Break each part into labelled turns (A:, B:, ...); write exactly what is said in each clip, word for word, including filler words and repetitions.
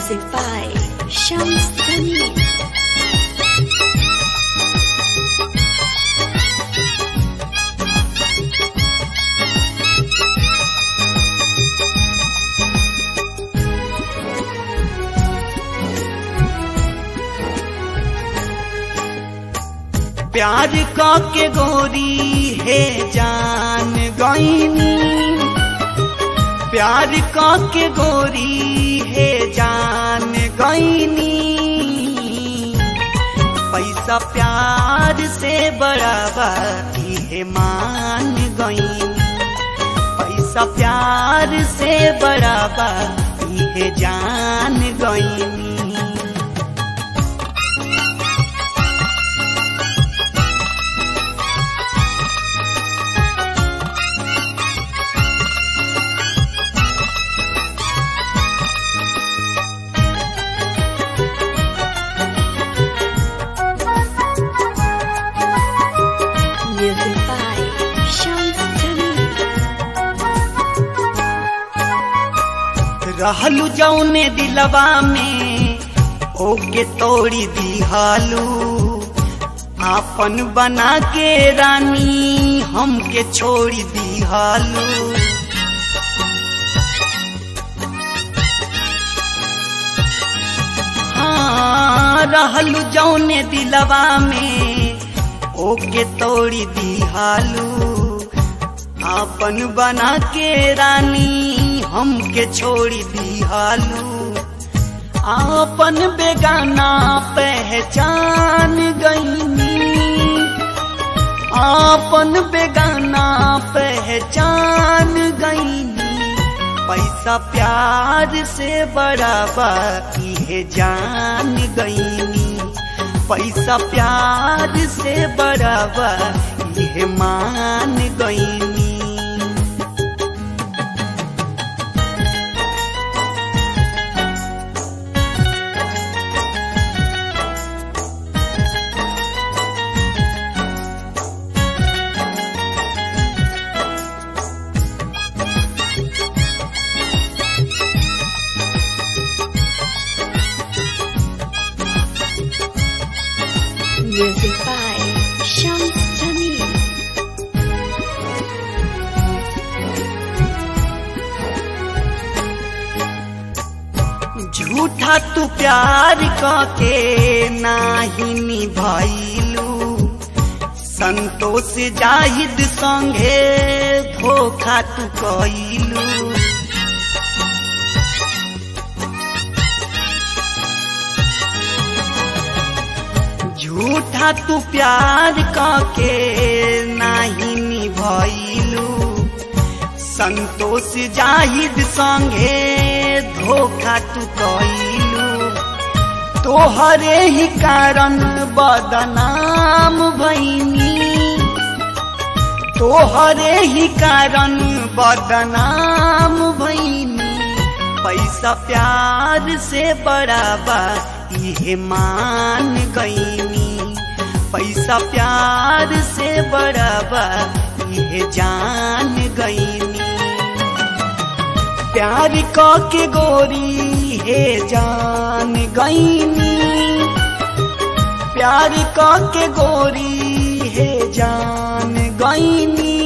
A: Music by Shams Jamil.
B: प्यार का के गोरी है जान गईनी, प्यार का के गोरी है जान गईनी। पैसा प्यार से बराबर है मान गईनी, पैसा प्यार से बराबर है जान गईनी।
A: Music by Shams Jamil.
B: रहलू जौने दिलवा में ओके तोड़ी दिहालू, आपन बना के रानी हमके छोड़ी दिहालू। हाँ रहलू जौने दिलवा में ओके तोड़ी दिहालू, आपन बना के रानी हमके छोड़ी दिहालू। आपन बेगाना पहचान गईनी, आपन बेगाना पहचान गईनी। पैसा प्यार से बराबर है जान गईनी, पैसा प्यार से बराबर ये मान गईनी।
A: Music by Shams Jamil.
B: झूठा तू प्यार के नाही निभाइलू, संतोष जाहिद संगे धोखा तू कइलू। झूठा तू प्यार के नाही निभाइलू, संतोष जाहिद संगे धोखा तू कइलू। तोहरे ही कारण बदनाम भईनी, तोहरे ही कारण बदनाम भईनी। पैसा प्यार से बराबर ये मान गईनी, पैसा प्यार से बराबर ये जान गईनी। प्यार का के गोरी है जान गईनी, प्यार का के गोरी है जान गईनी।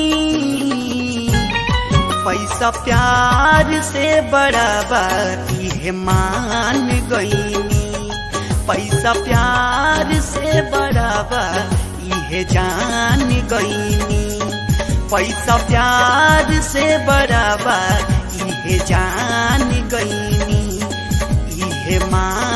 B: पैसा प्यार से बराबर ये मान गईनी, पैसा प्यार से बराबर ये जान गईनी। पैसा प्यार से बराबर ये जान गईनी, ये मान